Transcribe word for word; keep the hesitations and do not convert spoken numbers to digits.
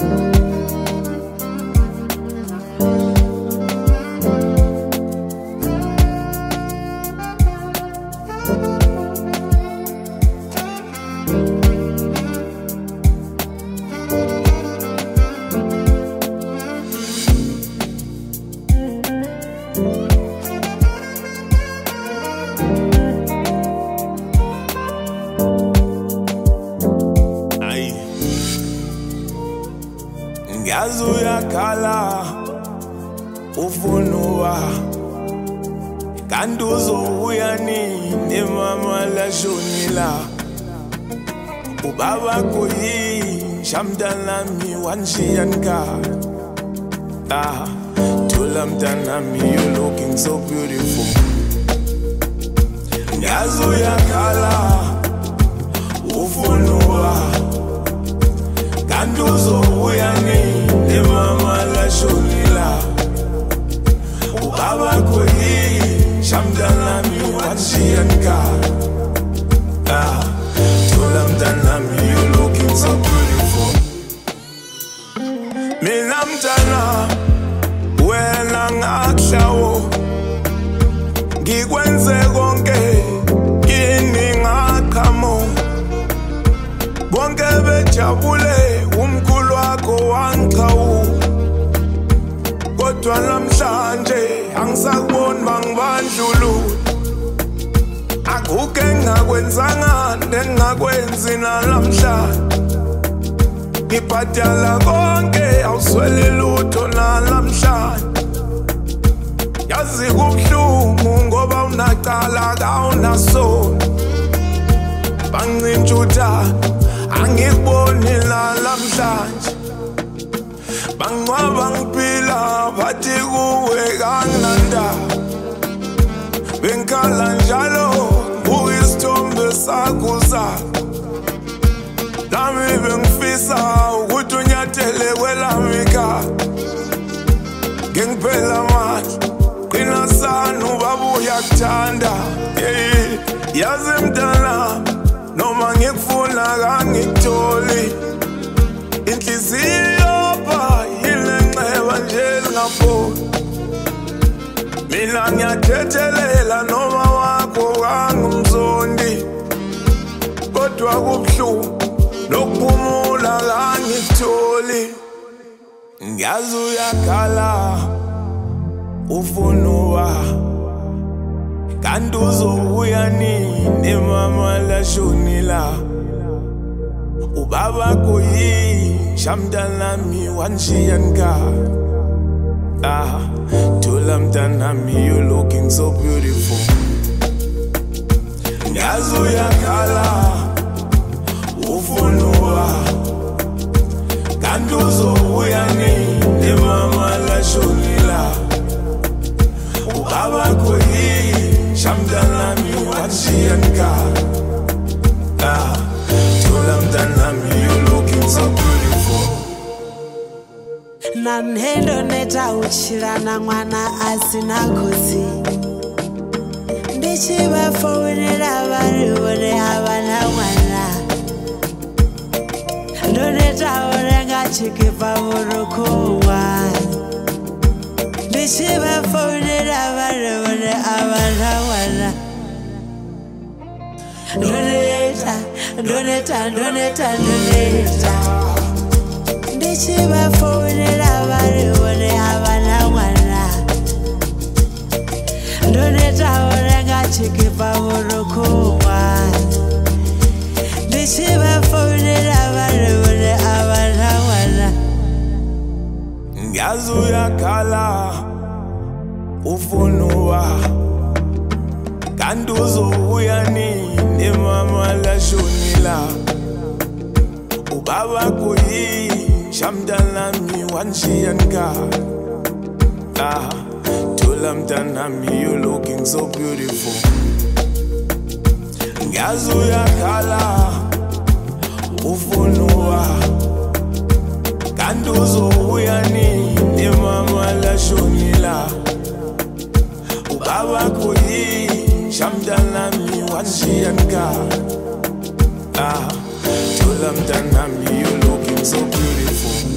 Yazu yakala ufunua kanduzo uyani ne mama la jonila ubaba koyi shamdala mi wanshiyanka ah tulam tanami, you looking so beautiful. Yazu yakala ufunua kanduzo uyani ne mama la jonila ubaba koyi shamdala mi wanshiyanka ah tulam tanami, you looking so beautiful. Mina mtana wena ngakushawo ngikwenze konke kini ngaqhamo bonke bejabule umkhulu wakho wangichawu kodwa namhlanje angisakuboni bangibandlulu akuke ngakwenzanga nengakwenzi nalamhlanje ngibhadala konke awuswele lutho nalamhlanje yazi kubuhlungu ngoba unaqala kawunaso banginjuta angikuboni nalamhlanje bangcwaba ngiphila bathi kuwe kanginanda benkala njalo kuyisithombe sakho sakho lami bengifisa ukuthi unyathele kwelami ekhaya ngiphela manje qina sana ubaba uyakuthanda yazi mntana noma ngikufuna kangikutholi inhliziyo pha yilenceba nje lingaphola mina ngiyathethelela noma wakho kangumzondi kodwa kubuhlungu lokuphumula kangikutholi ngiyazi uyakhala ufunua kanti uzobuya nini mama la jonila ubaba koyi shamdalami wanshiyanka ah thula mntanami, you looking so beautiful. Ngiyazi uyakhala ufunua kanti uzobuya nini mama la jonila ubaba koyi shamdalami wanshiyanka ah thula mntanami, you looking so beautiful. Nanhendo neta uchirana mwana asina kosi ndichiva fonera vari vone havana mwana ndoneta orenga chikipa vurukuwa ndichiva fonera vari vone havana mwana ndoneta ndoneta ndoneta ndoneta ndichiva fonera vari vone havana mwana ndoneta orenga chikipa vurukuwa ndichiva fonera vari vone havana mwana ngiyazi uyakhala ufunua kanti uzobuya nini mama la jonila ubaba koyi shamdalami wanshiyanka ah thula mntanami, you looking so beautiful. Ngiyazi uyakhala ufunua kanti uzobuya nini mama la jonila ubaba koyi shamdalami wanshiyanka ah thula mntanami, you looking so beautiful.